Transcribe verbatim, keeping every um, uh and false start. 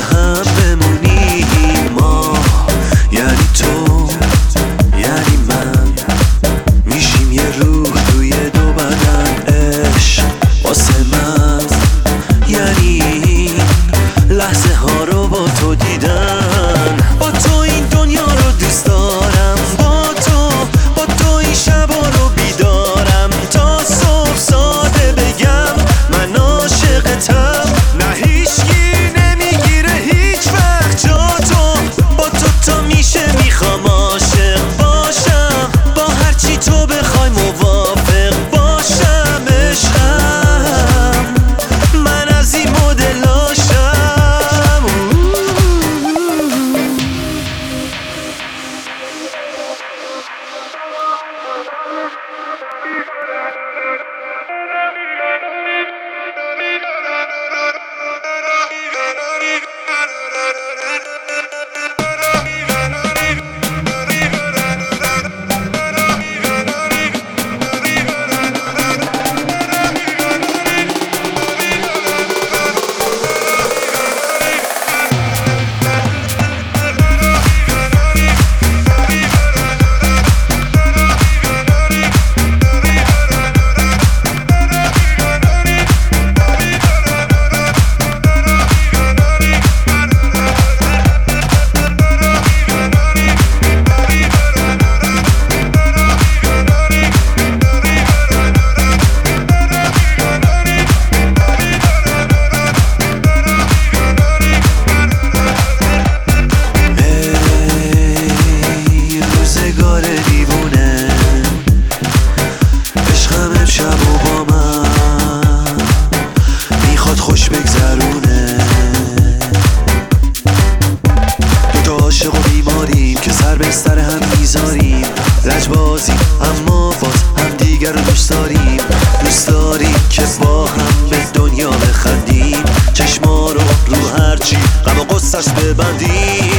هم بمونیم ما، یعنی تو یعنی من، میشیم یه روح توی دو بدن. عشق واسه من یعنی این لحظه ها رو با تو دیدن. با تو این دنیا رو دوست دارم، با تو با تو این شبا رو بیدارم، تا صبح ساده بگم من عاشقتم. نه هیچکی نمیگیره هیچ وقت جا تو، با تو تا میشه میخوام عاشق باشم، با هرچی تو بخوای موافق باشم. عشقم من از این مدلاشم. خوش بگذرونه دوتا عاشق و بیماریم که سر به سر هم میذاریم، لجبازیم اما باز هم دیگر رو دوست داریم. دوست داریم که با هم به دنیا بخندیم، چشما رو رو هرچی غم و غصه‌اش ببندیم.